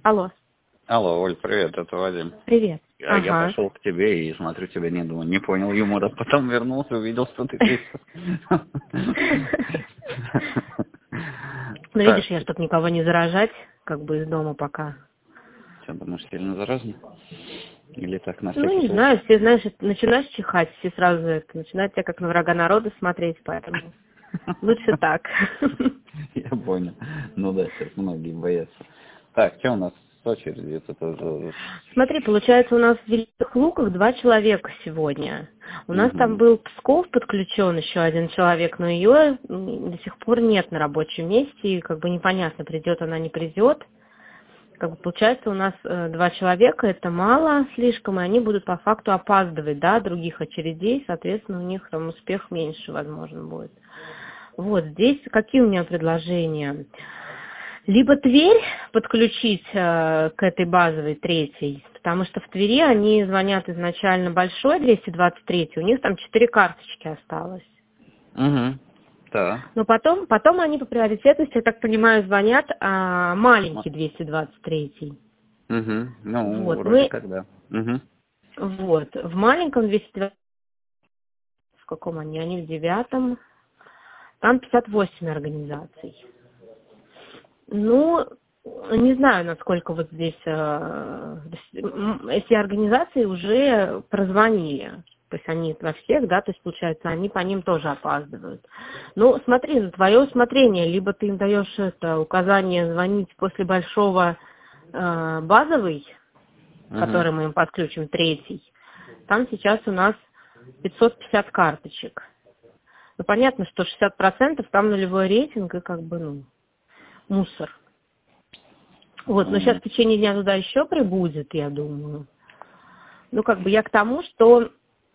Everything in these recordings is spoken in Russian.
Алло. Алло, Оль, привет, это Вадим. Привет. Я пошел к тебе и смотрю, тебя не было, не понял юмора. Потом вернулся, увидел, что ты здесь. Ну, видишь, я, чтобы никого не заражать, как бы из дома пока. Что, думаешь, сильно заразно? Или так на всякий Ну, не случай? знаю, все, знаешь, начинаешь чихать, все сразу это, начинают тебя как на врага народа смотреть, поэтому лучше так. Я понял. Ну да, сейчас многие боятся. Так, что у нас с очередью? Это тоже... Смотри, получается, у нас в Великих Луках 2 человека сегодня. У нас там был Псков подключен, еще 1 человек, но ее до сих пор нет на рабочем месте, и как бы непонятно, придет она, не придет. Как бы получается, у нас 2 человека, это мало слишком, и они будут по факту опаздывать, да, других очередей, соответственно, у них там успех меньше, возможно, будет. Вот, здесь какие у меня предложения? Либо Тверь подключить к этой базовой 3, потому что в Твери они звонят изначально большой 223, у них там 4 карточки осталось. Да. Но потом они по приоритетности, я так понимаю, звонят маленький 223. Ну, Вот, вроде как да. Вот, в маленьком 223, в каком они? Они в 9, там 58 организаций. Ну, не знаю, насколько вот здесь эти организации уже прозвонили. То есть они во всех, да, то есть получается, они по ним тоже опаздывают. Ну, смотри, на твое усмотрение, либо ты им даешь это указание звонить после большого базовый, который мы им подключим, 3. Там сейчас у нас 550 карточек. Ну, понятно, что 60% там нулевой рейтинг и как бы, ну, мусор. Вот, но сейчас в течение дня туда еще прибудет, я думаю. Ну, как бы я к тому, что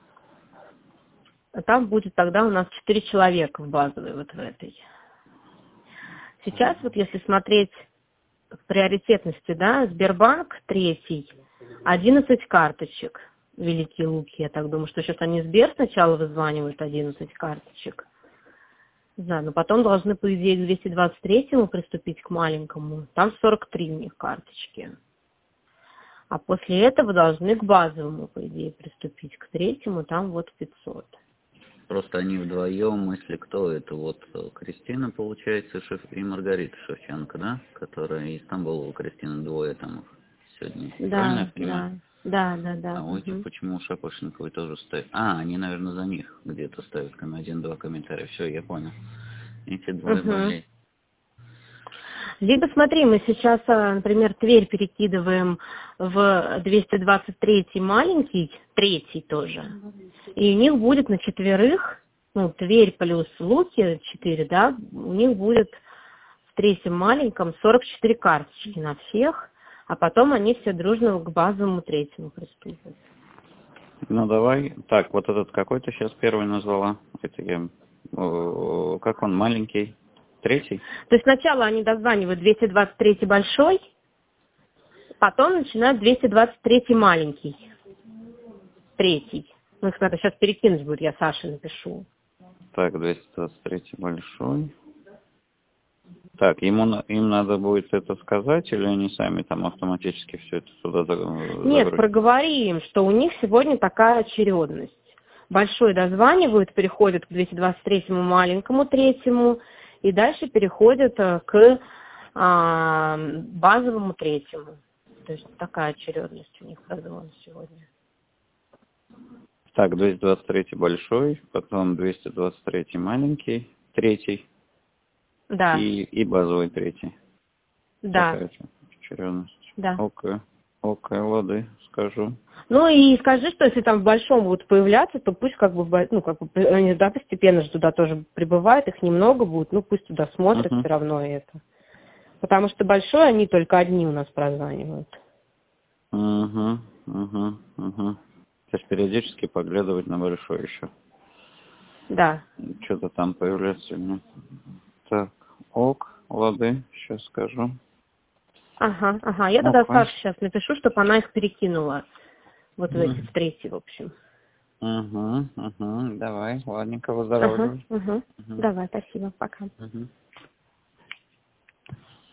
там будет тогда у нас 4 человека в базовой вот в этой. Сейчас вот если смотреть в приоритетности, да, Сбербанк 3, 11 карточек, Великие Луки, я так думаю, что сейчас они Сбер сначала вызванивают 11 карточек. Да, но потом должны, по идее, к 223-му приступить к маленькому. Там 43 у них карточки. А после этого должны к базовому, по идее, приступить. К 3-му там вот 500. Просто они вдвоем, если кто, это вот Кристина, получается, и Маргарита Шевченко, да? Которая из Стамбула, Кристина, 2 там их сегодня. Правильно я понимаю? Да. А у этих почему Шапошниковой тоже ставят? Они, наверное, за них где-то ставят 1-2 комментария. Все, я понял. Эти 2 болеют. Либо смотри, мы сейчас, например, Тверь перекидываем в 223 маленький, 3 тоже. И у них будет на 4, ну, Тверь плюс Луки 4, да, у них будет в 3 маленьком 44 карточки на всех, а потом они все дружно к базовому 3 приступят. Ну, давай. Так, вот этот какой ты сейчас первый назвала? Это я... Как он, маленький? 3? То есть сначала они дозванивают 223 большой, потом начинают 223 маленький, 3. Ну, их надо сейчас перекинуть будет, я Саше напишу. Так, 223 большой. Так, им надо будет это сказать, или они сами там автоматически все это сюда загрузят? Нет, проговори им, что у них сегодня такая очередность. Большой дозванивают, переходят к 223 маленькому 3, и дальше переходят к базовому 3. То есть такая очередность у них прозвон сегодня. Так, 223 большой, потом 223 маленький, 3. Да. И базовый 3. Да. Такая очередность. Да. Окей, лады, скажу. Ну и скажи, что если там в большом будут появляться, то пусть как бы, ну, как бы они, да, постепенно же туда тоже прибывают, их немного будет, ну пусть туда смотрят все равно это. Потому что большой они только одни у нас прозванивают. То есть периодически поглядывать на большой еще. Да. Что-то там появляется. Так, лады, сейчас скажу. Ага. Я тогда Саше сейчас напишу, чтобы она их перекинула. Вот в эти, в 3, в общем. Давай, ладненько, выздоравливай. Давай, спасибо, пока.